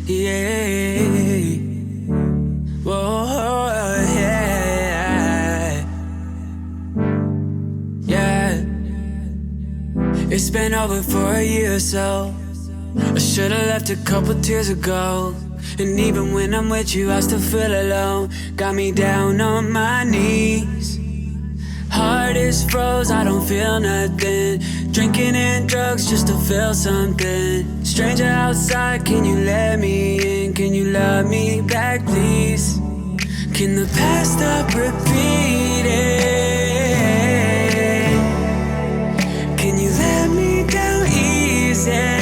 Yeah. Whoa, yeah. Yeah. It's been over for a year or so. I should've left a couple tears ago. And even when I'm with you, I still feel alone. Got me down on my knees. Heart is froze, I don't feel nothing. Drinking and drugs just to feel something. Stranger outside, can you let me in? Can you love me back, please? Can the past stop repeating? Can you let me down easy?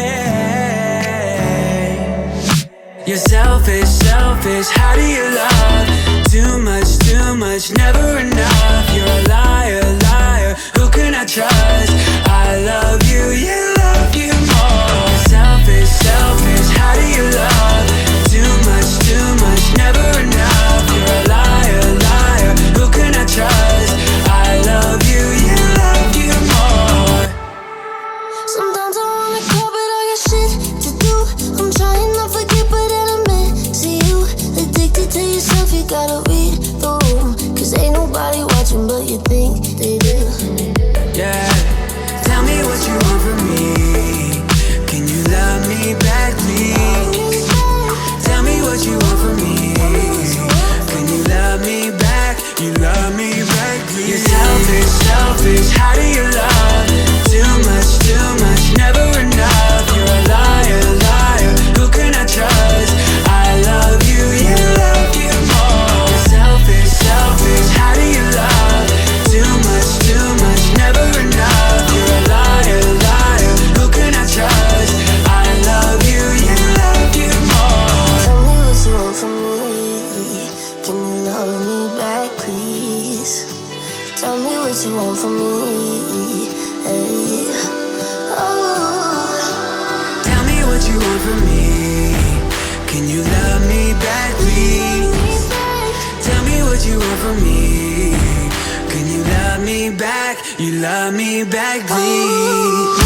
You're selfish, selfish, how do you love? Too much, never enough. You're a liar, liar, who can I trust? I love you, you love you more. You're selfish, selfish, how do you love? Too much, never enough. You're a liar, liar, who can I trust? I love you, you love you more. Sometimes I wanna call, but I got shit to do. I'm trying not forget, but then I'm missing you. Addicted to yourself, you gotta read the room. Cause ain't nobody watching, but you think they do. Yeah, tell me what you want from me. Can you love me back, please? Tell me what you want from me. Can you love me back? You love me back, please. You're selfish, selfish, how do you love? Too much, never enough. You're a liar, liar, who can I trust? I love you, you love you more. You're selfish, selfish, how do you love? Too much, never enough. You're a liar, liar, who can I trust? I love you, you love you more. Tell me what you want from me. Can you love me back, please? Tell me what you want from me. Hey. Oh. Tell me what you want from me. Can you love me back, please? Tell me what you want from me. Can you love me back? You love me back, please?